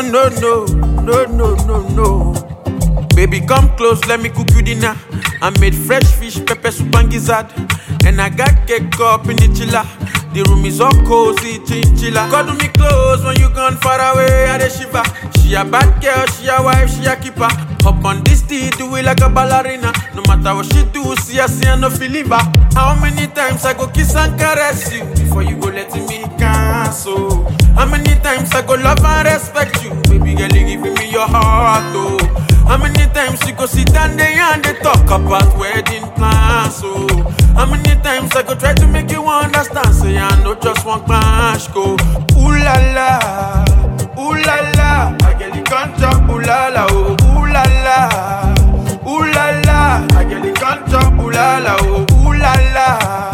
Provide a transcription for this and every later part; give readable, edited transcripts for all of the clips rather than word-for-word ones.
no. Baby, come close, let me cook you dinner. I made fresh fish, pepper soup and gizzard. And I got cake up in the chiller. The room is all cozy, chinchilla. Cuddle me close when you gone far away, I the shiver. She a bad girl, she a wife, she a keeper. Hop on this tea, do it like a ballerina. No matter what she do, see I no feel her. How many times I go kiss and caress you before you go let me cancel? How many times I go love and respect you? Baby girl, you giving me your heart, oh. How many times you go sit down there and they talk about wedding plans, oh. How many times I go try to make you understand? Say I know just one clash go. Ooh la la, ooh la la. I get the contract, ooh la la, oh. Ooh la la, ooh la la. I get the contract, ooh la la, oh. Ooh la la,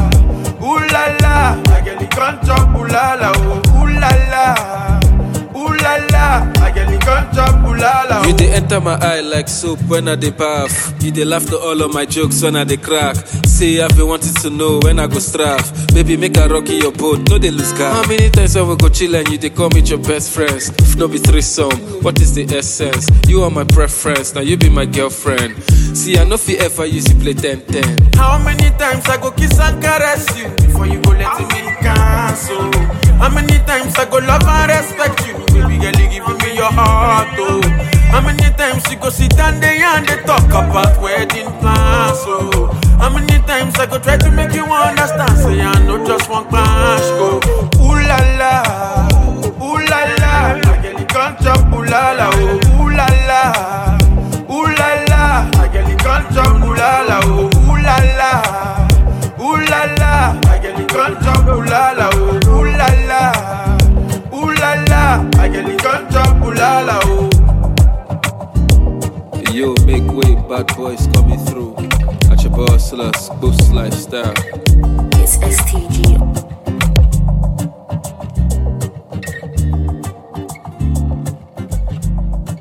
ooh la la. I get the contract, ooh la la, oh. Ooh la la, ooh la la. I get the contract, ooh la la. You dey enter my eye like soap when I dey bath. You dey laugh to all of my jokes when I dey crack. Say I've been wanting to know when I go straff. Baby, make I rock your boat, no dey lose car. How many times I will go chill and you dey call me your best friends? If no be threesome, what is the essence? You are my preference, now you be my girlfriend. See, I know if you ever use you play 10-10. How many times I go kiss and caress you before you go let me cancel? How many times I go love and respect you? Baby girl, you giving me your heart, oh. How many times you go sit down there and they talk about wedding plans, oh. How many times I go try to make you understand? Say I know just one clash go. Ooh la la, ooh la la. I get the contract, ooh la la, oh. Ooh la la, ooh la la. I get the contract, ooh la la, oh. Ooh la la, ooh la la. I get the contract, ooh la la, oh. Ooh la la, ooh la la. I get the contract, ooh la la, oh. Yo, make way, bad boys coming through. At your boss, boost lifestyle. It's STG.